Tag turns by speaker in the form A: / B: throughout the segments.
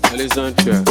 A: Allez on track.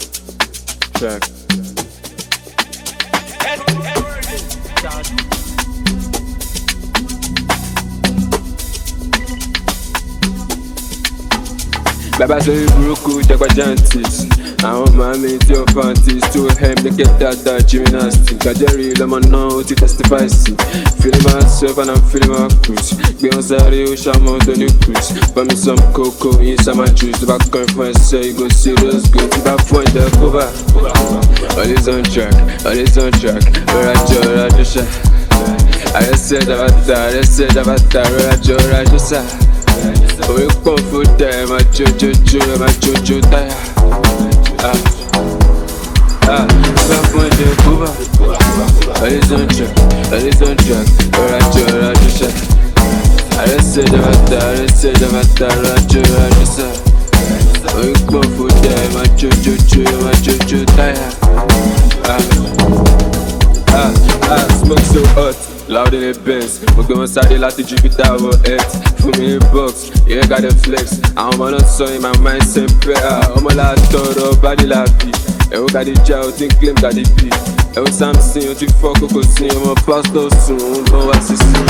A: Baba so you broke out, Jantis. Àwọn mami tí ó fantis tó hem ní kẹtàtà gymnastics. Kajẹ́rì lọ́mọ náà ó ti testify sí. Feeling myself and I'm feeling my cruise. Gbé wọn sáré ó ṣàmọ́ tó ní cruise. Buy me some cocoa in summer juice. Tó bá kọrin fún ẹsẹ̀ you go serious go. Tí bá fún ẹ̀dẹ̀ cover. Always on track, always on track. Rọra jọ ṣá. Àrẹsẹ̀ dàbàtà, rọra jọ ṣá. Orí pọ̀ fún tẹ̀ ẹ̀ máa jójó táyà. Bá fún ẹ̀jẹ̀ kúbà. Always on track, rọra jọ ṣá. Àrẹsẹ̀ dàbàtà, rọra jọ ṣá. Orí pọ̀ fún tẹ̀ ẹ̀ máa jójó táyà. Smoke so hot, loud in the Benz. Mo gbé wọn sáré láti Jupiter wọ earth. Fún mi ní box, ìyẹn ká dey flex. Àwọn ọmọ náà sọ in my mind ṣe pẹ́. Ọmọ la tọrọ bádìí la bí. Ẹ̀wọ̀n kàdí já o ti ń claim kàdí bí. Ẹ̀wọ̀n Samson o ti fọ́ kókó sí. Ọmọ pásítọ̀ sùn, òun ló wá sí sí.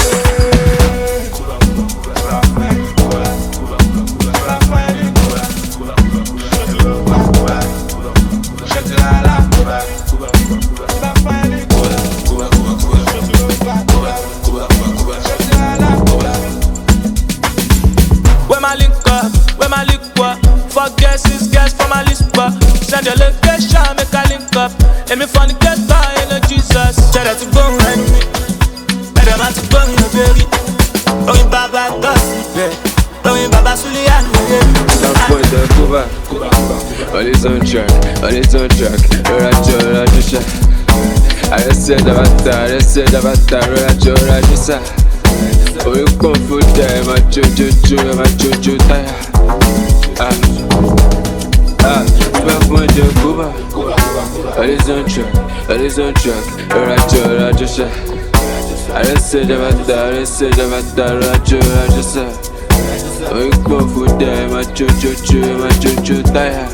B: Send your location, make a link up. Let me find the get by, you know Jesus. Tell her to go and me. Better man to go in your baby. Oh, in Baba gossip, oh, in Baba Sulian.
A: That point the cover. Always on track. Rọra jọ ṣá. Àrẹsẹ̀ dàbàtà, rọra jọ ṣá. Orí pọ̀ fún tẹ̀ ẹ̀ máa jójó táyà. Bá fún ẹ̀jẹ̀ kúbà. Always on track, rọra jọ ṣá. Àrẹsẹ̀ dàbàtà, rọra jọ ṣá. Orí pọ̀ fún tẹ̀ ẹ̀ máa jójó táyà.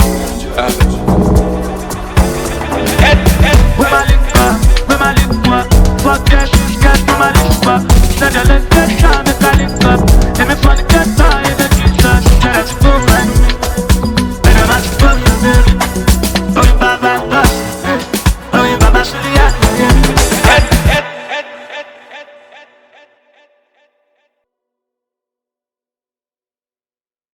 B: Where my link up, fuck that shit, get where my link up. Send your location, make a link up. Let me find the get by, you know Jesus. Tell her to go